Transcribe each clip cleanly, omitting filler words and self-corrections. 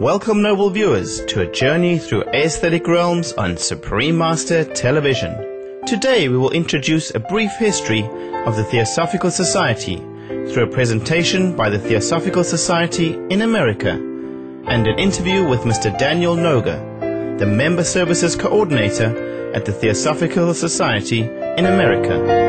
Welcome, noble viewers, to a journey through aesthetic realms on Supreme Master Television. Today we will introduce a brief history of the Theosophical Society through a presentation by the Theosophical Society in America and an interview with Mr. Daniel Noga, the Member Services Coordinator at the Theosophical Society in America.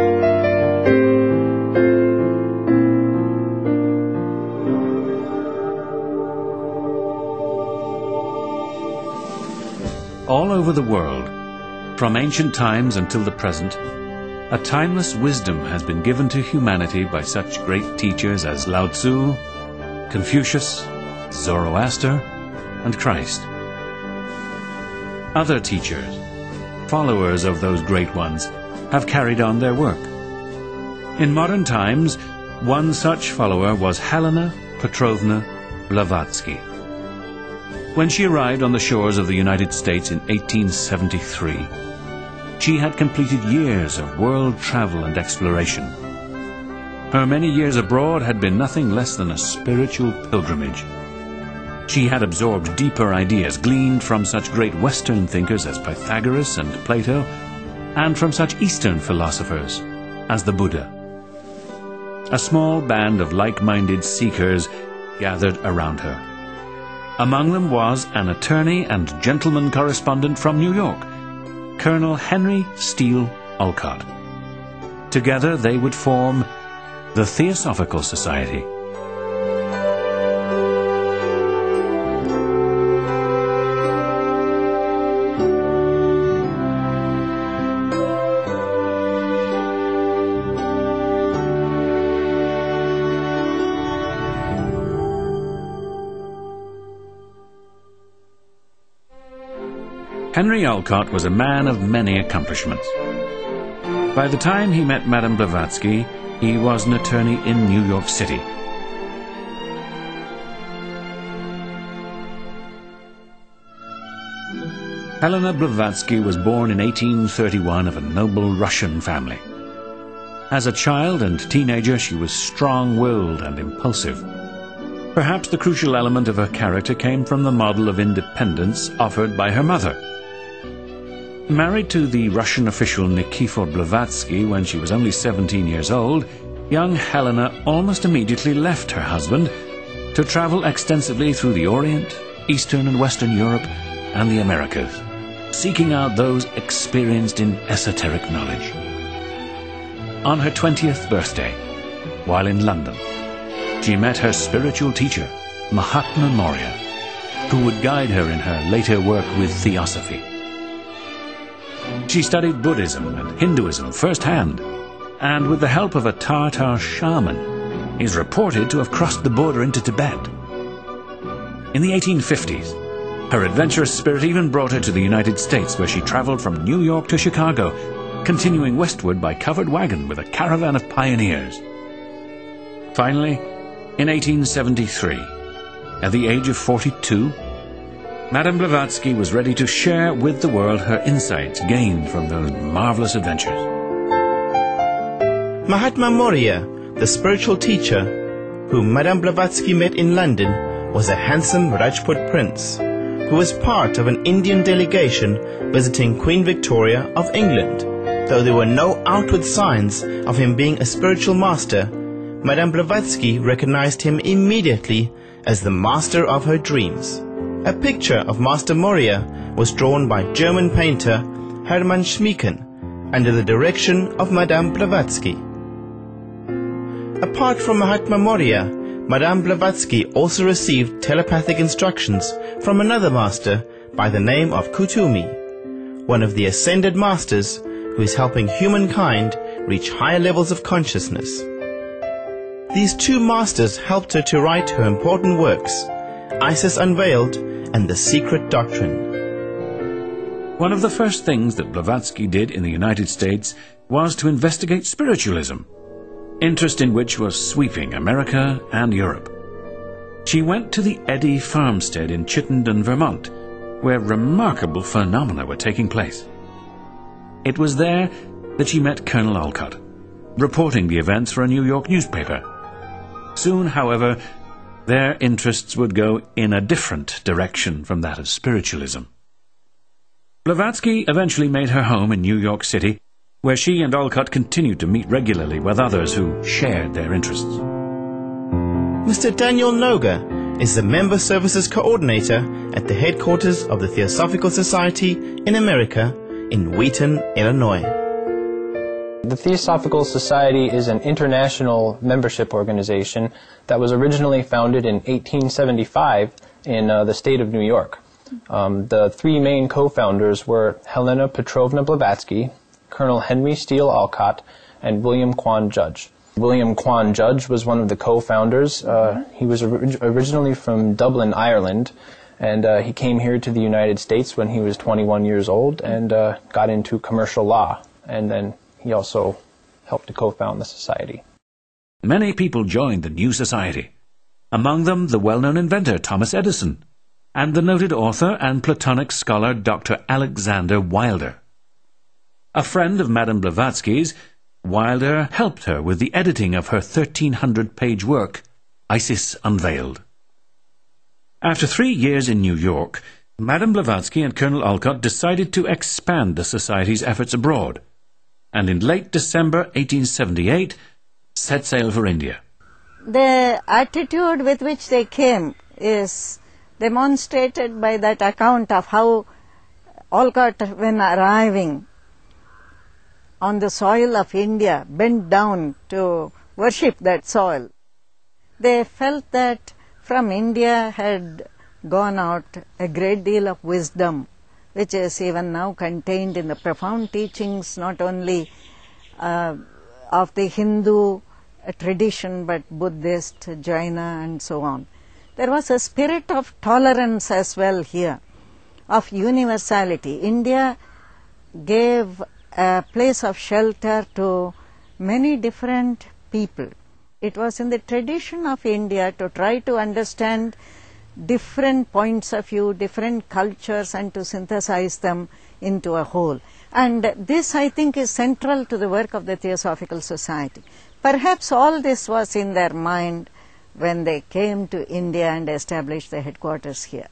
All over the world, from ancient times until the present, a timeless wisdom has been given to humanity by such great teachers as Lao Tzu, Confucius, Zoroaster, and Christ. Other teachers, followers of those great ones, have carried on their work. In modern times, one such follower was Helena Petrovna Blavatsky. When she arrived on the shores of the United States in 1873, she had completed years of world travel and exploration. Her many years abroad had been nothing less than a spiritual pilgrimage. She had absorbed deeper ideas gleaned from such great Western thinkers as Pythagoras and Plato, and from such Eastern philosophers as the Buddha. A small band of like-minded seekers gathered around her. Among them was an attorney and gentleman correspondent from New York, Colonel Henry Steele Olcott. Together they would form the Theosophical Society. Henry Olcott was a man of many accomplishments. By the time he met Madame Blavatsky, he was an attorney in New York City. Helena Blavatsky was born in 1831 of a noble Russian family. As a child and teenager, she was strong-willed and impulsive. Perhaps the crucial element of her character came from the model of independence offered by her mother. Married to the Russian official Nikifor Blavatsky when she was only 17 years old, young Helena almost immediately left her husband to travel extensively through the Orient, Eastern and Western Europe, and the Americas, seeking out those experienced in esoteric knowledge. On her 20th birthday, while in London, she met her spiritual teacher, Mahatma Maurya, who would guide her in her later work with Theosophy. She studied Buddhism and Hinduism firsthand, and with the help of a Tartar shaman, is reported to have crossed the border into Tibet. In the 1850s, her adventurous spirit even brought her to the United States, where she traveled from New York to Chicago, continuing westward by covered wagon with a caravan of pioneers. Finally, in 1873, at the age of 42, Madame Blavatsky was ready to share with the world her insights gained from those marvelous adventures. Mahatma Maurya, the spiritual teacher, whom Madame Blavatsky met in London, was a handsome Rajput prince, who was part of an Indian delegation visiting Queen Victoria of England. Though there were no outward signs of him being a spiritual master, Madame Blavatsky recognized him immediately as the master of her dreams. A picture of Master Maurya was drawn by German painter Hermann Schmieken under the direction of Madame Blavatsky. Apart from Mahatma Maurya, Madame Blavatsky also received telepathic instructions from another master by the name of Kuthumi, one of the ascended masters who is helping humankind reach higher levels of consciousness. These two masters helped her to write her important works, Isis Unveiled and The Secret Doctrine. One of the first things that Blavatsky did in the United States was to investigate spiritualism, interest in which was sweeping America and Europe. She went to the Eddy farmstead in Chittenden, Vermont, where remarkable phenomena were taking place. It was there that she met Colonel Olcott, reporting the events for a New York newspaper. Soon, however, Their interests would go in a different direction from that of spiritualism. Blavatsky eventually made her home in New York City, where she and Olcott continued to meet regularly with others who shared their interests. Mr. Daniel Noga is the Member Services Coordinator at the headquarters of the Theosophical Society in America in Wheaton, Illinois. The Theosophical Society is an international membership organization that was originally founded in 1875 in the state of New York. The three main co-founders were Helena Petrovna Blavatsky, Colonel Henry Steele Olcott, and William Quan Judge. William Quan Judge was one of the co-founders. He was originally from Dublin, Ireland, and he came here to the United States when he was 21 years old and got into commercial law, and then he also helped to co-found the society. Many people joined the new society, among them the well-known inventor Thomas Edison, and the noted author and Platonic scholar Dr. Alexander Wilder. A friend of Madame Blavatsky's, Wilder helped her with the editing of her 1,300-page work, Isis Unveiled. After 3 years in New York, Madame Blavatsky and Colonel Olcott decided to expand the Society's efforts abroad, and in late December 1878 set sail for India. The attitude with which they came is demonstrated by that account of how Olcott, when arriving on the soil of India, bent down to worship that soil. They felt that from India had gone out a great deal of wisdom, which is even now contained in the profound teachings not only of the Hindu tradition but Buddhist, Jaina and so on. There was a spirit of tolerance as well here, of universality. India gave a place of shelter to many different people. It was in the tradition of India to try to understand different points of view, different cultures, and to synthesize them into a whole. And this, I think, is central to the work of the Theosophical Society. Perhaps all this was in their mind when they came to India and established their headquarters here.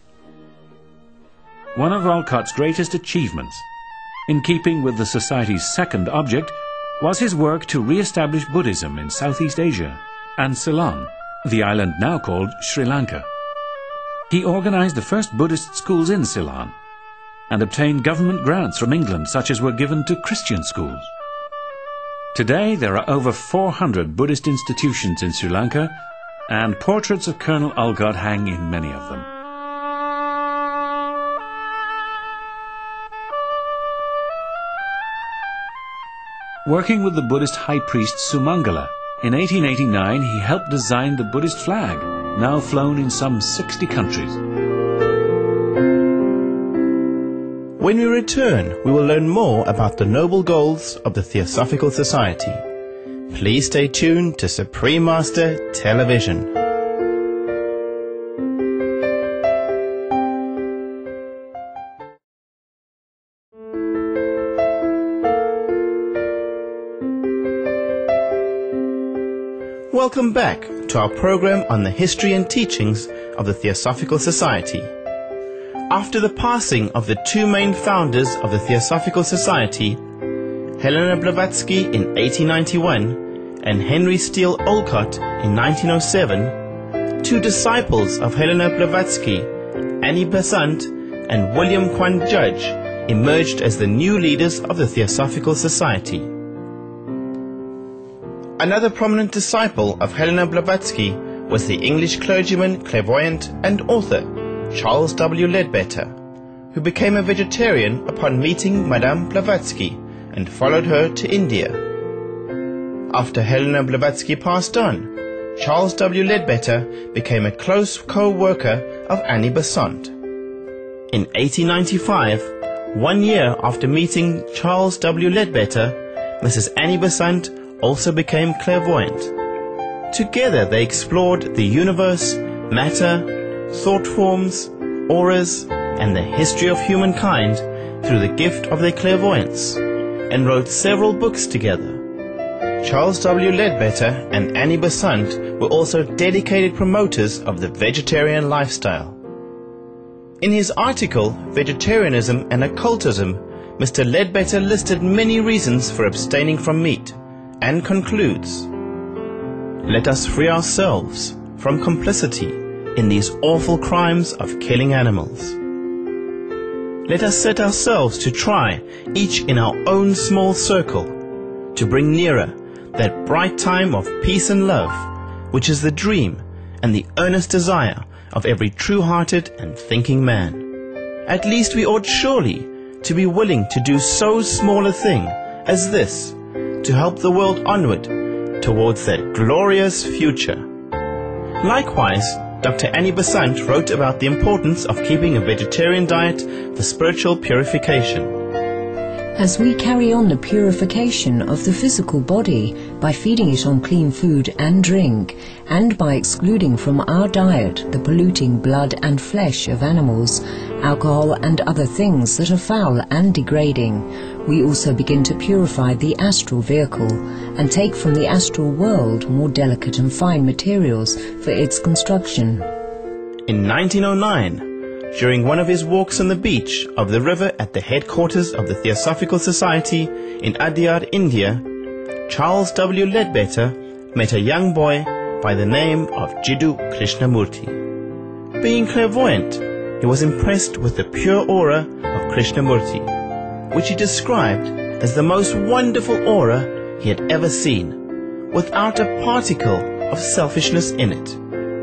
One of Olcott's greatest achievements, in keeping with the Society's second object, was his work to re-establish Buddhism in Southeast Asia and Ceylon, the island now called Sri Lanka. He organized the first Buddhist schools in Ceylon and obtained government grants from England such as were given to Christian schools. Today there are over 400 Buddhist institutions in Sri Lanka, and portraits of Colonel Olcott hang in many of them. Working with the Buddhist high priest Sumangala, in 1889 he helped design the Buddhist flag, now flown in some 60 countries. When we return, we will learn more about the noble goals of the Theosophical Society. Please stay tuned to Supreme Master Television. Welcome back to our program on the history and teachings of the Theosophical Society. After the passing of the two main founders of the Theosophical Society, Helena Blavatsky in 1891 and Henry Steele Olcott in 1907, two disciples of Helena Blavatsky, Annie Besant and William Quan Judge, emerged as the new leaders of the Theosophical Society. Another prominent disciple of Helena Blavatsky was the English clergyman, clairvoyant and author Charles W. Leadbetter, who became a vegetarian upon meeting Madame Blavatsky and followed her to India. After Helena Blavatsky passed on, Charles W. Leadbetter became a close co-worker of Annie Besant. In 1895, 1 year after meeting Charles W. Leadbetter, Mrs. Annie Besant also became clairvoyant. Together they explored the universe, matter, thought forms, auras, and the history of humankind through the gift of their clairvoyance, and wrote several books together. Charles W. Leadbetter and Annie Besant were also dedicated promoters of the vegetarian lifestyle. In his article, Vegetarianism and Occultism, Mr. Leadbetter listed many reasons for abstaining from meat, and concludes, "Let us free ourselves from complicity in these awful crimes of killing animals. Let us set ourselves to try, each in our own small circle, to bring nearer that bright time of peace and love, which is the dream and the earnest desire of every true-hearted and thinking man. At least we ought surely to be willing to do so small a thing as this, to help the world onward towards that glorious future." Likewise, Dr. Annie Besant wrote about the importance of keeping a vegetarian diet for spiritual purification. As we carry on the purification of the physical body by feeding it on clean food and drink, and by excluding from our diet the polluting blood and flesh of animals, alcohol and other things that are foul and degrading, we also begin to purify the astral vehicle and take from the astral world more delicate and fine materials for its construction. In 1909, during one of his walks on the beach of the river at the headquarters of the Theosophical Society in Adyar, India, Charles W. Leadbetter met a young boy by the name of Jiddu Krishnamurti. Being clairvoyant, he was impressed with the pure aura of Krishnamurti, which he described as the most wonderful aura he had ever seen, without a particle of selfishness in it.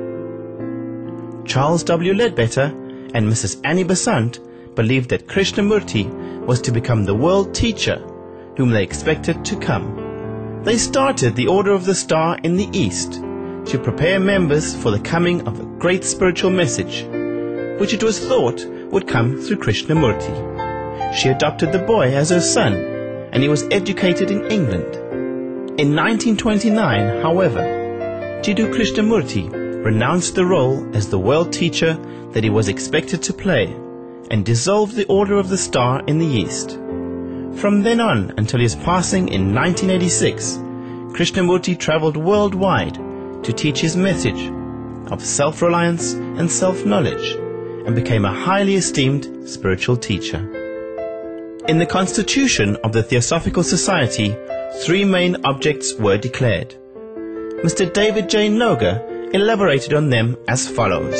Charles W. Leadbetter and Mrs. Annie Besant believed that Krishnamurti was to become the world teacher whom they expected to come. They started the Order of the Star in the East to prepare members for the coming of a great spiritual message, which it was thought would come through Krishnamurti. She adopted the boy as her son, and he was educated in England. In 1929, however, Jiddu Krishnamurti renounced the role as the world teacher that he was expected to play, and dissolved the Order of the Star in the East. From then on until his passing in 1986, Krishnamurti traveled worldwide to teach his message of self-reliance and self-knowledge, and became a highly esteemed spiritual teacher. In the Constitution of the Theosophical Society, 3 main objects were declared. Mr. David J. Noga elaborated on them as follows.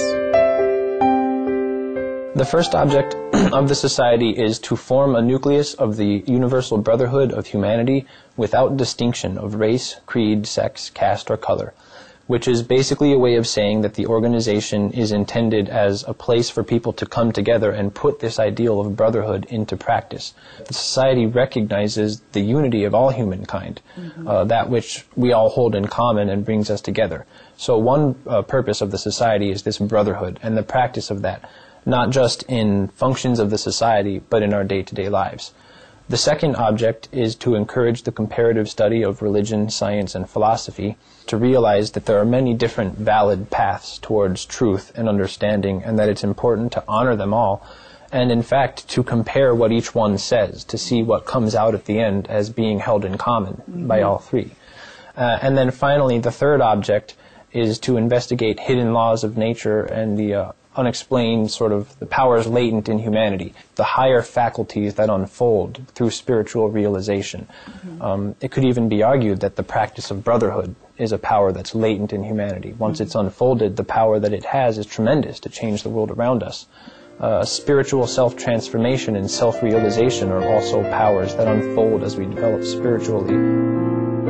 The first object of the society is to form a nucleus of the universal brotherhood of humanity without distinction of race, creed, sex, caste, or color, which is basically a way of saying that the organization is intended as a place for people to come together and put this ideal of brotherhood into practice. The society recognizes the unity of all humankind, that which we all hold in common and brings us together. So one purpose of the society is this brotherhood and the practice of that, not just in functions of the society, but in our day-to-day lives. The second object is to encourage the comparative study of religion, science, and philosophy, to realize that there are many different valid paths towards truth and understanding, and that it's important to honor them all, and in fact to compare what each one says, to see what comes out at the end as being held in common by all 3. And then finally, the third object is to investigate hidden laws of nature and the unexplained sort of the powers latent in humanity, the higher faculties that unfold through spiritual realization. It could even be argued that the practice of brotherhood is a power that's latent in humanity. Once it's unfolded, the power that it has is tremendous to change the world around us. Spiritual self-transformation and self-realization are also powers that unfold as we develop spiritually.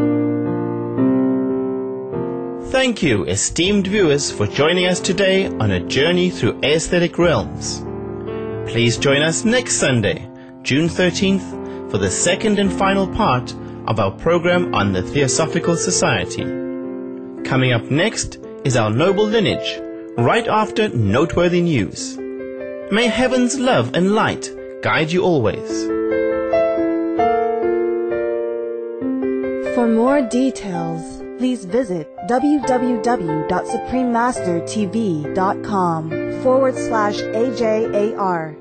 Thank you, esteemed viewers, for joining us today on a journey through aesthetic realms. Please join us next Sunday, June 13th, for the second and final part of our program on the Theosophical Society. Coming up next is our noble lineage, right after noteworthy news. May heaven's love and light guide you always. For more details, please visit www.suprememastertv.com/AJAR.